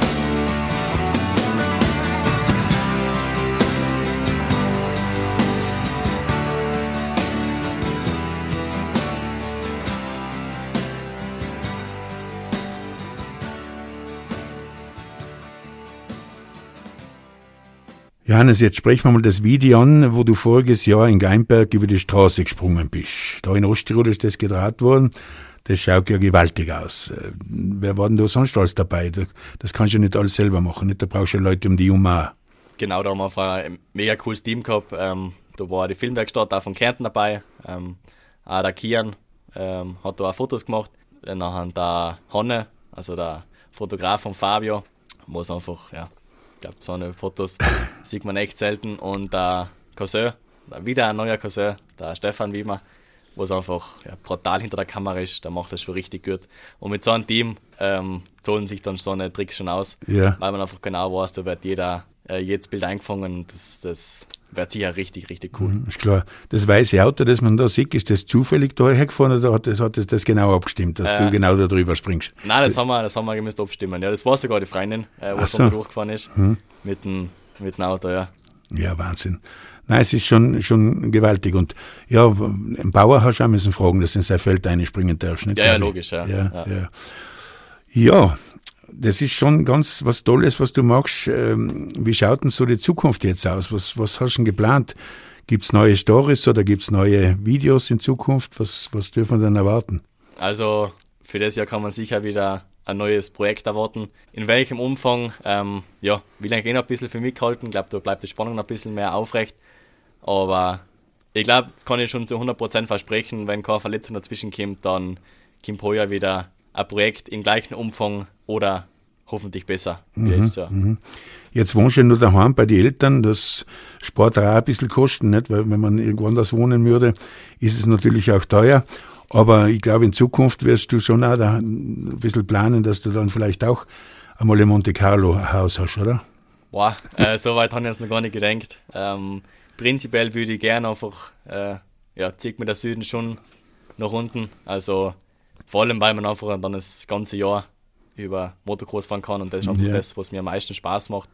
Johannes, jetzt sprechen wir mal das Video an, wo du voriges Jahr in Geimberg über die Straße gesprungen bist. Da in Osttirol ist das gedreht worden. Das schaut ja gewaltig aus. Äh, wer war denn da sonst alles dabei? Das kannst du ja nicht alles selber machen. Nicht? Da brauchst du ja Leute um die herum auch. Genau, da haben wir einfach ein mega cooles Team gehabt. Ähm, da war die Filmwerkstatt auch von Kärnten dabei. Ähm, auch der Kian ähm, hat da auch Fotos gemacht. Dann nachher der Hanne, also der Fotograf von Fabio, wo es einfach, ja, ich glaube, so eine Fotos sieht man echt selten. Und der Cousin, wieder ein neuer Cousin, der Stefan Wiemer, wo es einfach ja, brutal hinter der Kamera ist, der macht das schon richtig gut. Und mit so einem Team ähm, zahlen sich dann so eine Tricks schon aus, ja. Weil man einfach genau weiß, da wird jeder äh, jedes Bild eingefangen und das, das wird sicher richtig, richtig cool. Mhm, ist klar. Das weiße Auto, das man da sieht, ist das zufällig da hergefahren oder hat das, hat das, das genau abgestimmt, dass äh, du genau da drüber springst? Nein, das, so. haben wir, das haben wir gemusst abstimmen. Ja, das war sogar die Freundin, äh, wo so. durchgefahren ist hm. mit, dem, mit dem Auto. Ja, ja Wahnsinn. Nein, es ist schon, schon gewaltig. Und ja, im Bauer hast du auch müssen fragen, dass du in sein Feld einspringen darfst. Nicht? Ja, ja, logisch. Ja. Ja, ja. ja. ja, das ist schon ganz was Tolles, was du machst. Wie schaut denn so die Zukunft jetzt aus? Was, was hast du denn geplant? Gibt es neue Stories oder gibt es neue Videos in Zukunft? Was, was dürfen wir denn erwarten? Also für das Jahr kann man sicher wieder ein neues Projekt erwarten. In welchem Umfang, ähm, ja, will ich eh noch ein bisschen für mich halten. Ich glaube, da bleibt die Spannung noch ein bisschen mehr aufrecht. Aber ich glaube, das kann ich schon zu hundert Prozent versprechen, wenn keine Verletzung dazwischen kommt, dann kommt heuer wieder ein Projekt im gleichen Umfang oder hoffentlich besser. Mhm, jetzt, ja. mhm. Jetzt wohnst du ja nur daheim bei den Eltern, das Sport auch ein bisschen kosten, nicht? Weil wenn man irgendwo anders wohnen würde, ist es natürlich auch teuer. Aber ich glaube, in Zukunft wirst du schon auch da ein bisschen planen, dass du dann vielleicht auch einmal in Monte Carlo ein Haus hast, oder? Boah, äh, so weit habe ich jetzt noch gar nicht gedacht. Ähm, prinzipiell würde ich gerne einfach, äh, ja, zieht mir der Süden schon nach unten. Also vor allem, weil man einfach dann das ganze Jahr über Motocross fahren kann und das ist einfach ja. das, was mir am meisten Spaß macht.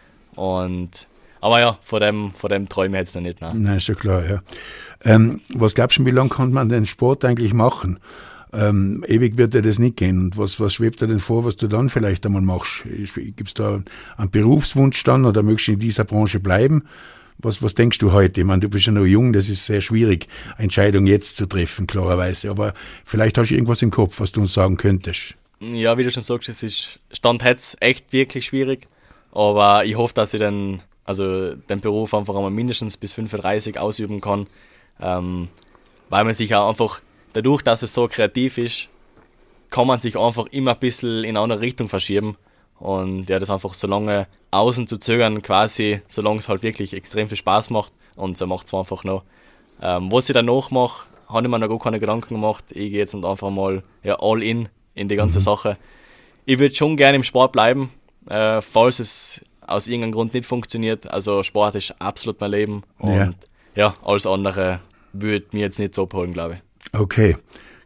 Und aber ja, vor dem, vor dem träume ich jetzt noch nicht. Nein, Nein ist schon klar, ja. Ähm, was glaubst du, wie lange kann man den Sport eigentlich machen? Ähm, ewig wird dir das nicht gehen. Und was, was schwebt dir denn vor, was du dann vielleicht einmal machst? Gibt es da einen Berufswunsch dann oder möchtest du in dieser Branche bleiben? Was, was denkst du heute? Ich meine, du bist ja noch jung, das ist sehr schwierig, Entscheidung jetzt zu treffen, klarerweise. Aber vielleicht hast du irgendwas im Kopf, was du uns sagen könntest. Ja, wie du schon sagst, es ist Stand jetzt echt wirklich schwierig. Aber ich hoffe, dass ich den, also den Beruf einfach einmal mindestens bis fünfunddreißig ausüben kann. Ähm, weil man sich auch einfach, dadurch, dass es so kreativ ist, kann man sich einfach immer ein bisschen in eine andere Richtung verschieben. Und ja, das einfach so lange außen zu zögern, quasi, solange es halt wirklich extrem viel Spaß macht. Und so macht es einfach noch. Ähm, was ich danach mache, habe ich mir noch gar keine Gedanken gemacht. Ich gehe jetzt einfach mal ja, all in in die ganze mhm. Sache. Ich würde schon gerne im Sport bleiben, äh, falls es aus irgendeinem Grund nicht funktioniert. Also Sport ist absolut mein Leben. Und ja, ja alles andere würde mir jetzt nicht so abholen, glaube ich. Okay.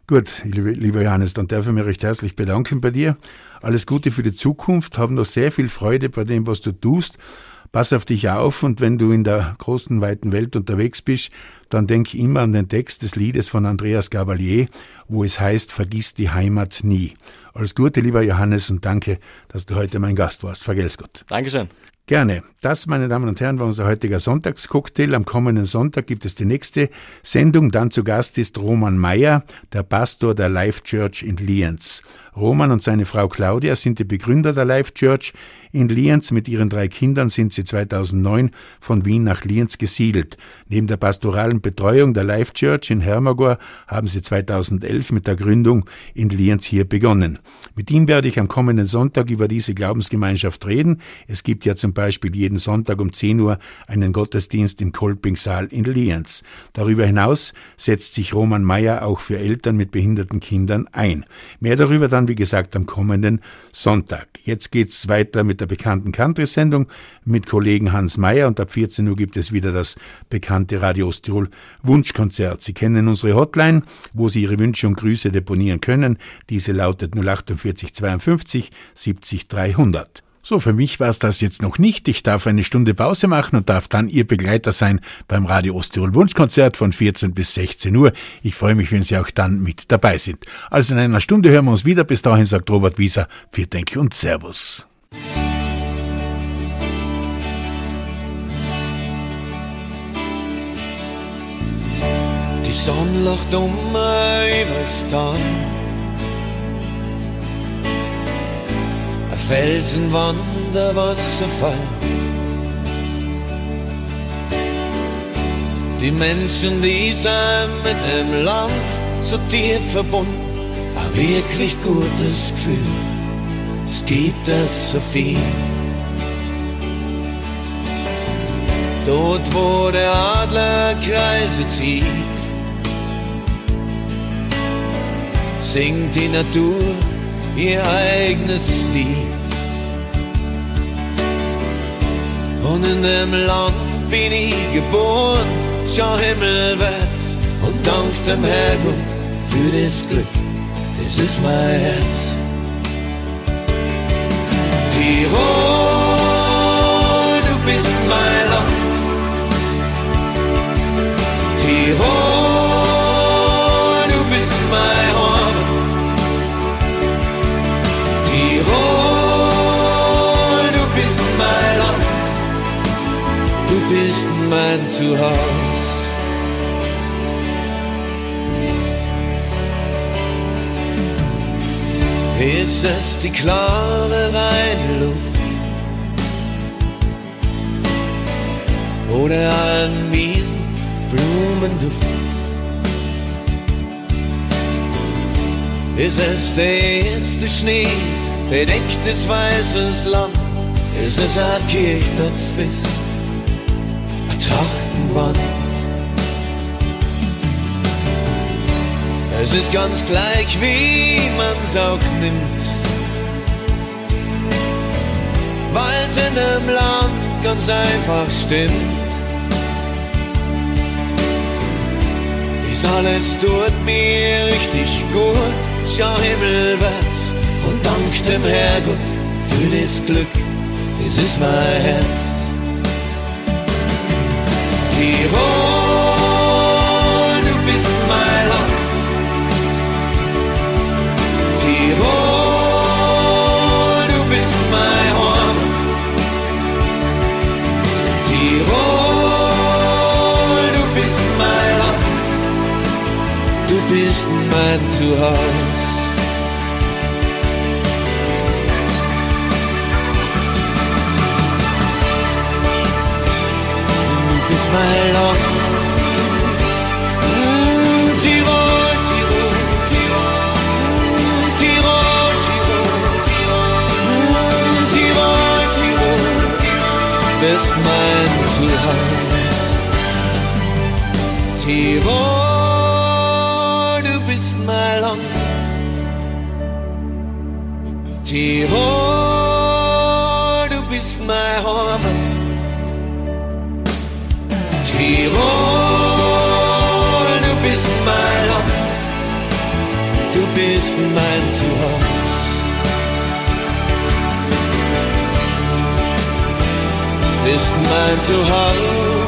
Gut, lieber Johannes, dann darf ich mich recht herzlich bedanken bei dir. Alles Gute für die Zukunft, hab noch sehr viel Freude bei dem, was du tust. Pass auf dich auf und wenn du in der großen, weiten Welt unterwegs bist, dann denk immer an den Text des Liedes von Andreas Gabalier, wo es heißt, vergiss die Heimat nie. Alles Gute, lieber Johannes, und danke, dass du heute mein Gast warst. Vergelt's Gott. Dankeschön. Gerne. Das, meine Damen und Herren, war unser heutiger Sonntagscocktail. Am kommenden Sonntag gibt es die nächste Sendung. Dann zu Gast ist Roman Meyer, der Pastor der Life Church in Lienz. Roman und seine Frau Claudia sind die Begründer der Life Church in Lienz. Mit ihren drei Kindern sind sie zweitausendneun von Wien nach Lienz gesiedelt. Neben der pastoralen Betreuung der Life Church in Hermagor haben sie zweitausendelf mit der Gründung in Lienz hier begonnen. Mit ihm werde ich am kommenden Sonntag über diese Glaubensgemeinschaft reden. Es gibt ja zum Beispiel jeden Sonntag um zehn Uhr einen Gottesdienst im Kolpingsaal in Lienz. Darüber hinaus setzt sich Roman Meyer auch für Eltern mit behinderten Kindern ein. Mehr darüber dann, wie gesagt, am kommenden Sonntag. Jetzt geht's weiter mit der bekannten Country-Sendung mit Kollegen Hans Meyer und ab vierzehn Uhr gibt es wieder das bekannte Radio Osttirol Wunschkonzert. Sie kennen unsere Hotline, wo Sie Ihre Wünsche und Grüße deponieren können. Diese lautet null achtundvierzig zweiundfünfzig siebzig dreihundert. So, für mich war es das jetzt noch nicht. Ich darf eine Stunde Pause machen und darf dann Ihr Begleiter sein beim Radio Osttirol Wunschkonzert von vierzehn bis sechzehn Uhr. Ich freue mich, wenn Sie auch dann mit dabei sind. Also in einer Stunde hören wir uns wieder. Bis dahin sagt Robert Wieser, vielen Dank und Servus. Die Sonne lacht um mich übers Tal. Ein Felsenwand, der Wasserfall. Die Menschen, die sind mit dem Land so tief verbunden. Ein wirklich gutes Gefühl, es gibt es so viel. Dort, wo der Adler Kreise zieht, singt die Natur ihr eigenes Lied. Und in dem Land bin ich geboren, schau himmelwärts und dank dem Herrgott für das Glück, das ist mein Herz. Tirol, du bist mein Land. Tirol, du bist mein Heimat. Tirol, du bist mein Land. Du bist mein Zuhause. Ist es die klare, reine Luft oder ein Wiesen, Blumenduft? Ist es der erste Schnee, bedecktes weißes Land? Ist es ein Kirchtagsfest, eine Trachtenwand? Es ist ganz gleich, wie man's auch nimmt, weil's in dem Land ganz einfach stimmt. Dies alles tut mir richtig gut, schau himmelwärts und dank dem Herrgott für das Glück, das ist mein Herz. Tirol, du bist mein Land. Tirol, du bist mein Heimat. Tirol, du bist mein Land. Du bist mein Zuhause. Du bist mein Land. Bist mein Zuhause. Tirol, du bist mein Land. Tirol, du bist mein Heimat. Tirol, du bist mein Land. mein Zuhause. Bist mein Zuhause.